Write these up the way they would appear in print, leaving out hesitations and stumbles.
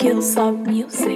Skills of music.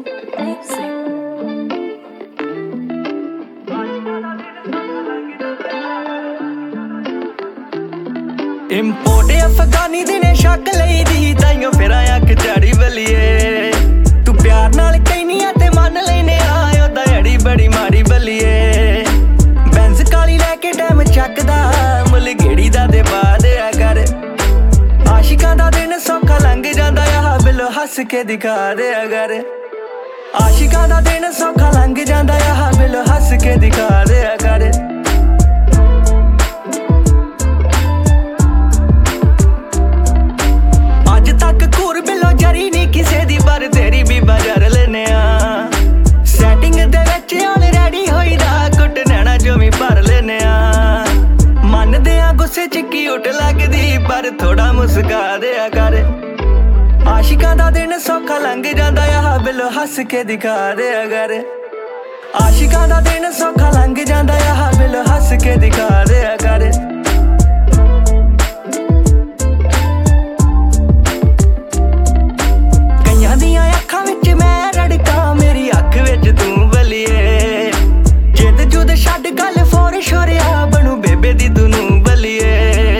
इंपोर्ट अफगानी दिने शक लई दी ताइयों फिर आया कचाड़ी बलिए तू प्यार नाल कहनी ते मन लेने आयो दड़ी बड़ी माड़ी बलिए बेंज काली लैके टाइम चकदा मुल गेड़ी दा दे पा दिया कर आशिकां दा दिन सौखा लंघ जांदा आ बिल हस के दिखा दिया कर आशिकां दा दिन सौखा लंघ जांदा आ बिल हस के दिखा दिया कर पर थोड़ा मुस्का दिया कर आशिकां दा दिन सौखा लंघ जांदा आ बिल हस के दिखा दिया कर आशिकां दा दिन सौखा लंघ जांदा आ बिल हस के दिखा दिया कर कईयां दियां अखां विच मैं रड़का मेरी अख विच तू बलिए जिद जुद छड्ड गल फोर छोरिया बनू बेबे दी तू बलिए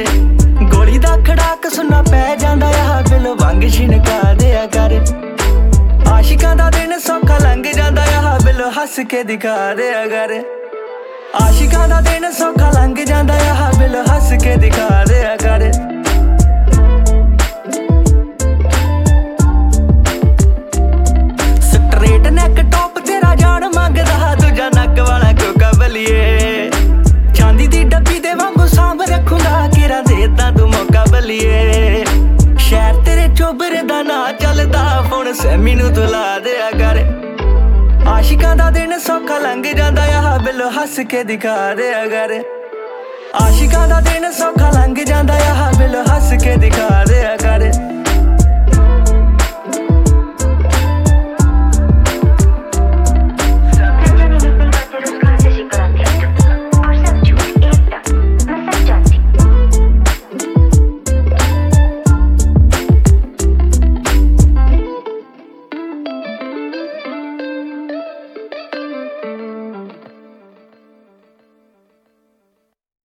खड़ाक सुनना पै जांदा आ बिल वंग छिनका दिया कर आशिकां दा दिन सौखा लंघ जांदा आ बिल हस के दिखा दिया कर आशिकां दा दिन सौखा लंघ जांदा आ बिल हस के दिखा दिया कर स्ट्रेट नैक टॉप तेरा जान मंगदा दूजा नक वाला कोका बलिए चांदी दी डब्बी दे वांगू सांभ रखूंगा किरा देता तू मौका बलिए शहर तेरे चोबर दा ना चलदा फोन सैमी नू तू ला दिया कर आशिकां दा दिन सौखा लंघ जांदा आ बिल हस के दिखा दिया कर आशिकां दा दिन सौखा लंघ जांदा आ बिल हस के दिखा